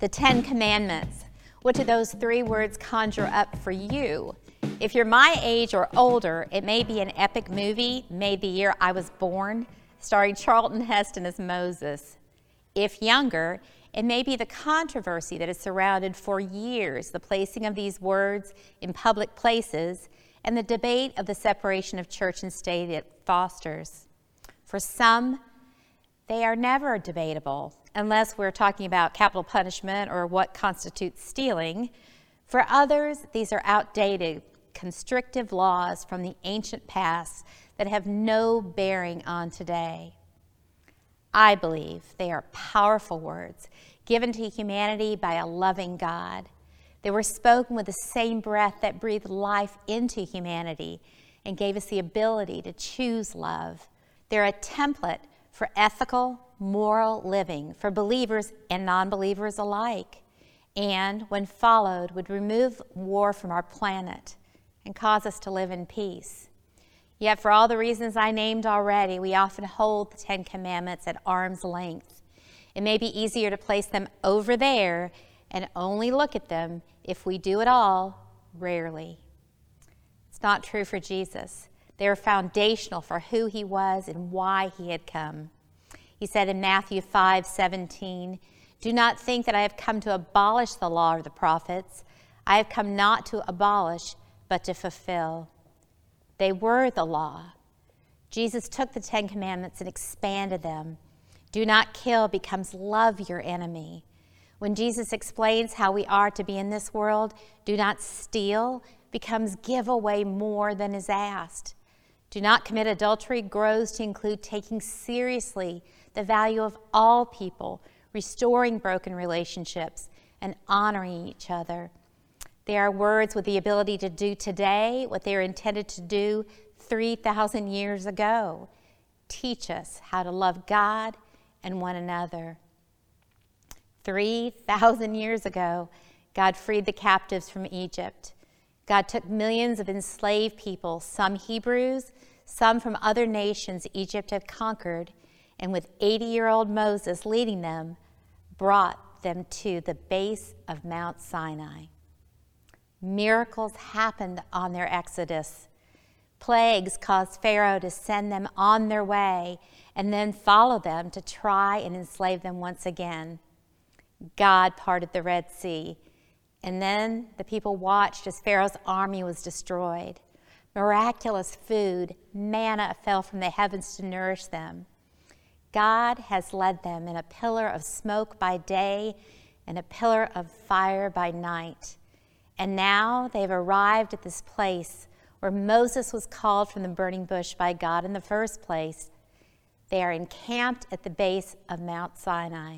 The Ten Commandments. What do those three words conjure up for you? If you're my age or older, it may be an epic movie made the year I was born, starring Charlton Heston as Moses. If younger, it may be the controversy that has surrounded for years the placing of these words in public places and the debate of the separation of church and state it fosters. For some, they are never debatable, unless we're talking about capital punishment or what constitutes stealing. For others, these are outdated, constrictive laws from the ancient past that have no bearing on today. I believe they are powerful words given to humanity by a loving God. They were spoken with the same breath that breathed life into humanity and gave us the ability to choose love. They're a template for ethical, moral living for believers and non-believers alike, and when followed would remove war from our planet and cause us to live in peace. Yet for all the reasons I named already, we often hold the Ten Commandments at arm's length. It may be easier to place them over there and only look at them if we do it all, rarely. It's not true for Jesus. They are foundational for who he was and why he had come. He said in Matthew 5:17, "Do not think that I have come to abolish the law or the prophets. I have come not to abolish, but to fulfill." They were the law. Jesus took the Ten Commandments and expanded them. Do not kill becomes love your enemy. When Jesus explains how we are to be in this world, do not steal becomes give away more than is asked. Do not commit adultery grows to include taking seriously the value of all people, restoring broken relationships, and honoring each other. They are words with the ability to do today what they are intended to do 3,000 years ago. Teach us how to love God and one another. 3,000 years ago, God freed the captives from Egypt. God took millions of enslaved people, some Hebrews, some from other nations Egypt had conquered, and with 80-year-old Moses leading them, brought them to the base of Mount Sinai. Miracles happened on their exodus. Plagues caused Pharaoh to send them on their way and then follow them to try and enslave them once again. God parted the Red Sea, and then the people watched as Pharaoh's army was destroyed. Miraculous food, manna fell from the heavens to nourish them. God has led them in a pillar of smoke by day and a pillar of fire by night. And now they've arrived at this place where Moses was called from the burning bush by God in the first place. They are encamped at the base of Mount Sinai.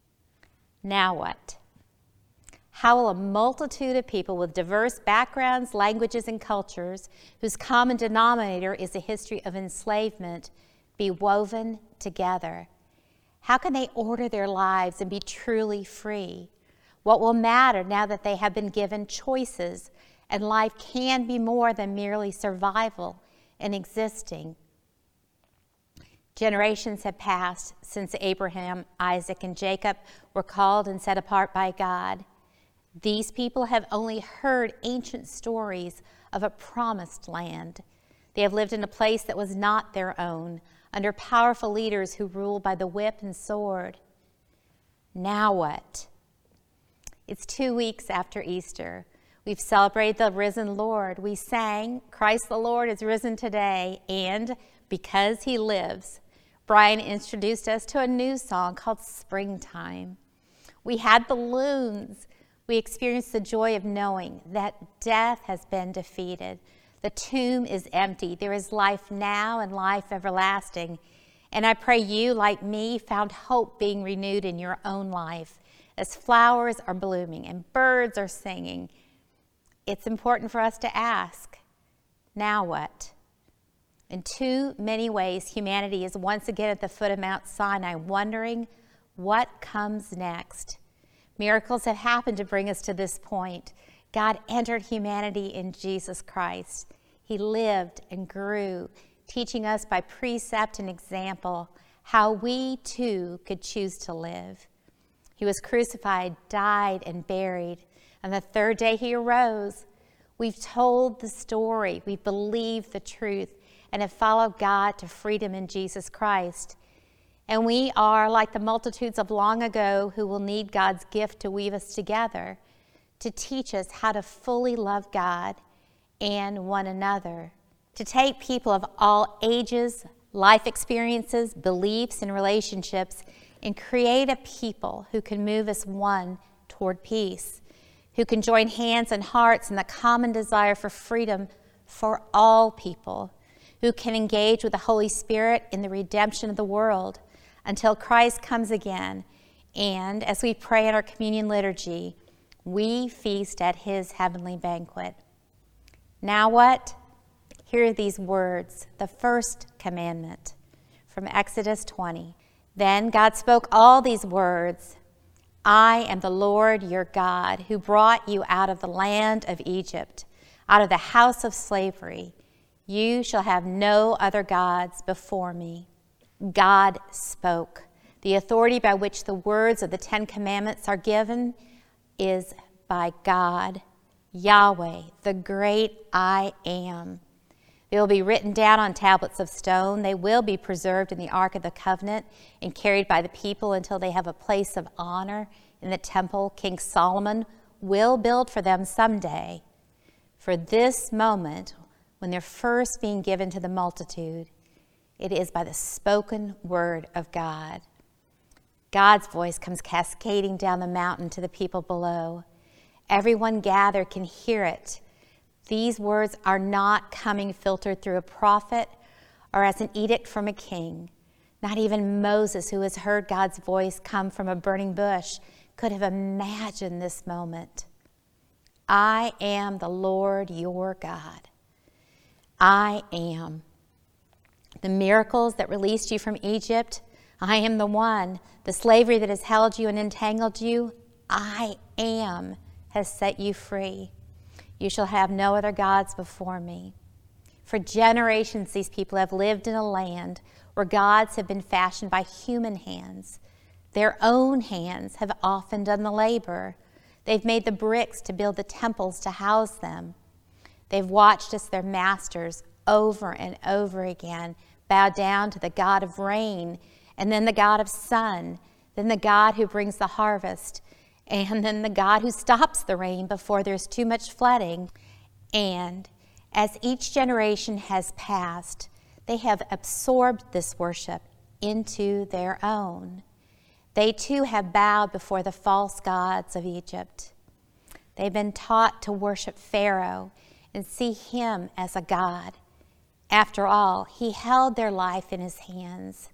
Now what? How will a multitude of people with diverse backgrounds, languages, and cultures, whose common denominator is a history of enslavement, be woven together? How can they order their lives and be truly free? What will matter now that they have been given choices and life can be more than merely survival and existing? Generations have passed since Abraham, Isaac, and Jacob were called and set apart by God. These people have only heard ancient stories of a promised land. They have lived in a place that was not their own, under powerful leaders who rule by the whip and sword. Now what? It's 2 weeks after Easter. We've celebrated the risen Lord. We sang, "Christ the Lord is risen today," and "Because he lives." Brian introduced us to a new song called "Springtime." We had balloons. We experienced the joy of knowing that death has been defeated. The tomb is empty. There is life now and life everlasting. And I pray you, like me, found hope being renewed in your own life as flowers are blooming and birds are singing. It's important for us to ask, now what? In too many ways, humanity is once again at the foot of Mount Sinai, wondering what comes next. Miracles have happened to bring us to this point. God entered humanity in Jesus Christ. He lived and grew, teaching us by precept and example how we too could choose to live. He was crucified, died, and buried. And the third day he arose. We've told the story. We believe the truth and have followed God to freedom in Jesus Christ. And we are like the multitudes of long ago who will need God's gift to weave us together, to teach us how to fully love God and one another, to take people of all ages, life experiences, beliefs, and relationships and create a people who can move as one toward peace, who can join hands and hearts in the common desire for freedom for all people, who can engage with the Holy Spirit in the redemption of the world until Christ comes again. And as we pray in our communion liturgy, we feast at his heavenly banquet. Now what? Here are these words, the first commandment from Exodus 20. Then God spoke all these words, I am the Lord your God, who brought you out of the land of Egypt, out of the house of slavery. You shall have no other gods before me. God spoke. The authority by which the words of the Ten Commandments are given is by God, Yahweh, the great I Am. They will be written down on tablets of stone. They will be preserved in the Ark of the Covenant and carried by the people until they have a place of honor in the temple King Solomon will build for them someday. For this moment, when they're first being given to the multitude, it is by the spoken word of God. God's voice comes cascading down the mountain to the people below. Everyone gathered can hear it. These words are not coming filtered through a prophet or as an edict from a king. Not even Moses, who has heard God's voice come from a burning bush, could have imagined this moment. I am the Lord your God. I am. The miracles that released you from Egypt, I am the one. The slavery that has held you and entangled you, I am, has set you free. You shall have no other gods before me. For generations, these people have lived in a land where gods have been fashioned by human hands. Their own hands have often done the labor. They've made the bricks to build the temples to house them. They've watched as their masters over and over again bow down to the God of rain, and then the God of sun, then the God who brings the harvest, and then the God who stops the rain before there's too much flooding. And as each generation has passed, they have absorbed this worship into their own. They too have bowed before the false gods of Egypt. They've been taught to worship Pharaoh and see him as a god. After all, he held their life in his hands.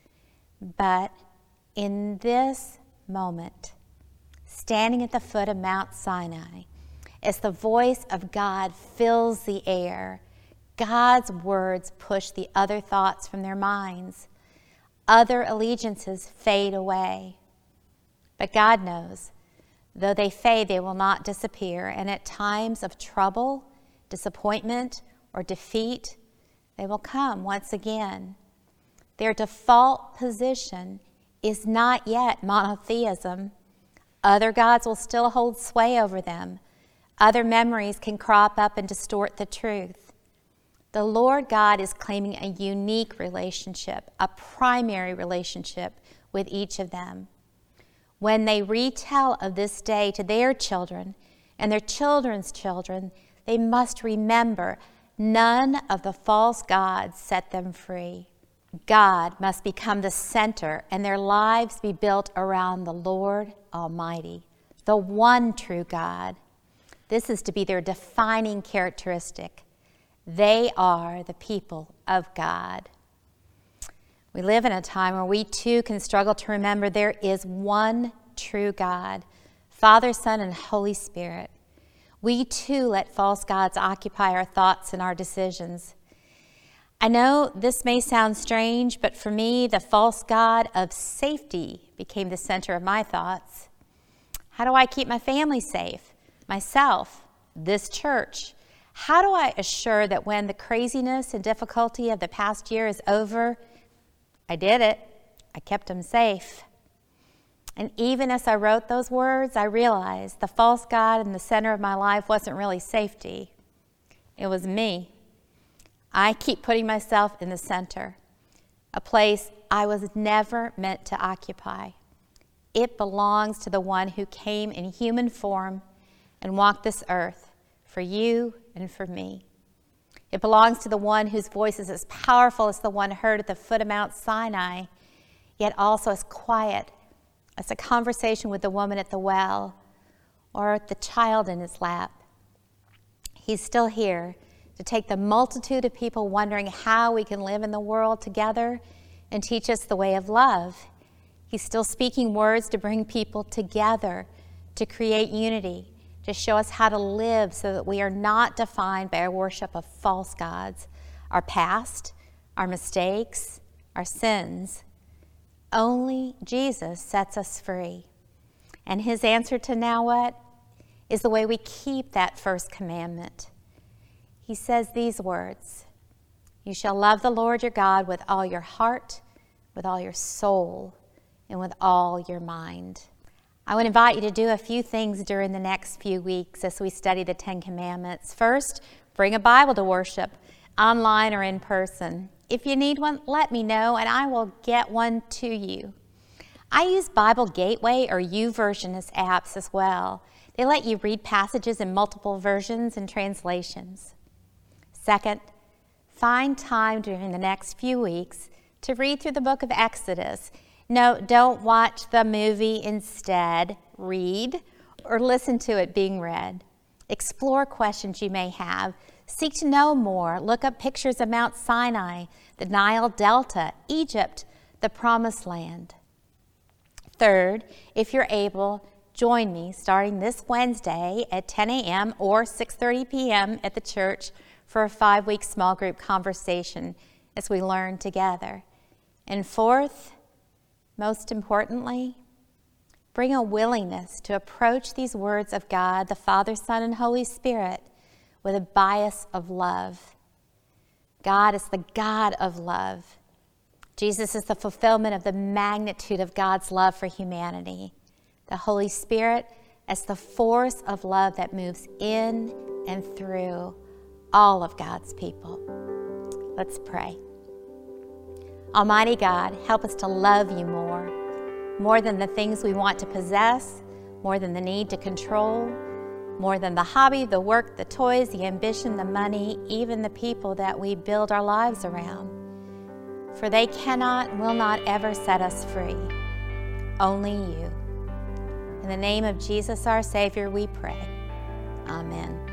But in this moment, standing at the foot of Mount Sinai, as the voice of God fills the air, God's words push the other thoughts from their minds. Other allegiances fade away. But God knows, though they fade, they will not disappear. And at times of trouble, disappointment, or defeat, they will come once again. Their default position is not yet monotheism. Other gods will still hold sway over them. Other memories can crop up and distort the truth. The Lord God is claiming a unique relationship, a primary relationship with each of them. When they retell of this day to their children and their children's children, they must remember none of the false gods set them free. God must become the center and their lives be built around the Lord Almighty, the one true God. This is to be their defining characteristic. They are the people of God. We live in a time where we too can struggle to remember there is one true God, Father, Son, and Holy Spirit. We too let false gods occupy our thoughts and our decisions. I know this may sound strange, but for me, the false god of safety became the center of my thoughts. How do I keep my family safe? Myself? This church? How do I assure that when the craziness and difficulty of the past year is over, I did it. I kept them safe. And even as I wrote those words, I realized the false God in the center of my life wasn't really safety. It was me. I keep putting myself in the center, a place I was never meant to occupy. It belongs to the one who came in human form and walked this earth for you and for me. It belongs to the one whose voice is as powerful as the one heard at the foot of Mount Sinai, yet also as quiet as a conversation with the woman at the well or the child in his lap. He's still here to take the multitude of people wondering how we can live in the world together and teach us the way of love. He's still speaking words to bring people together, to create unity, to show us how to live so that we are not defined by our worship of false gods, our past, our mistakes, our sins. Only Jesus sets us free. And his answer to now what is the way we keep that first commandment. He says these words, "You shall love the Lord your God with all your heart, with all your soul, and with all your mind." I would invite you to do a few things during the next few weeks as we study the Ten Commandments. First, bring a Bible to worship, online or in person. If you need one, let me know and I will get one to you. I use Bible Gateway or YouVersion as apps as well. They let you read passages in multiple versions and translations. Second, find time during the next few weeks to read through the book of Exodus. No, don't watch the movie instead. Read or listen to it being read. Explore questions you may have. Seek to know more. Look up pictures of Mount Sinai, the Nile Delta, Egypt, the Promised Land. Third, if you're able, join me starting this Wednesday at 10 a.m. or 6:30 p.m. at the church for a 5-week small group conversation as we learn together. And fourth, most importantly, bring a willingness to approach these words of God, the Father, Son, and Holy Spirit with a bias of love. God is the God of love. Jesus is the fulfillment of the magnitude of God's love for humanity. The Holy Spirit as the force of love that moves in and through all of God's people. Let's pray. Almighty God, help us to love you more than the things we want to possess, more than the need to control, more than the hobby, the work, the toys, the ambition, the money, even the people that we build our lives around. For they cannot and will not ever set us free. Only you. In the name of Jesus, our Savior, we pray. Amen.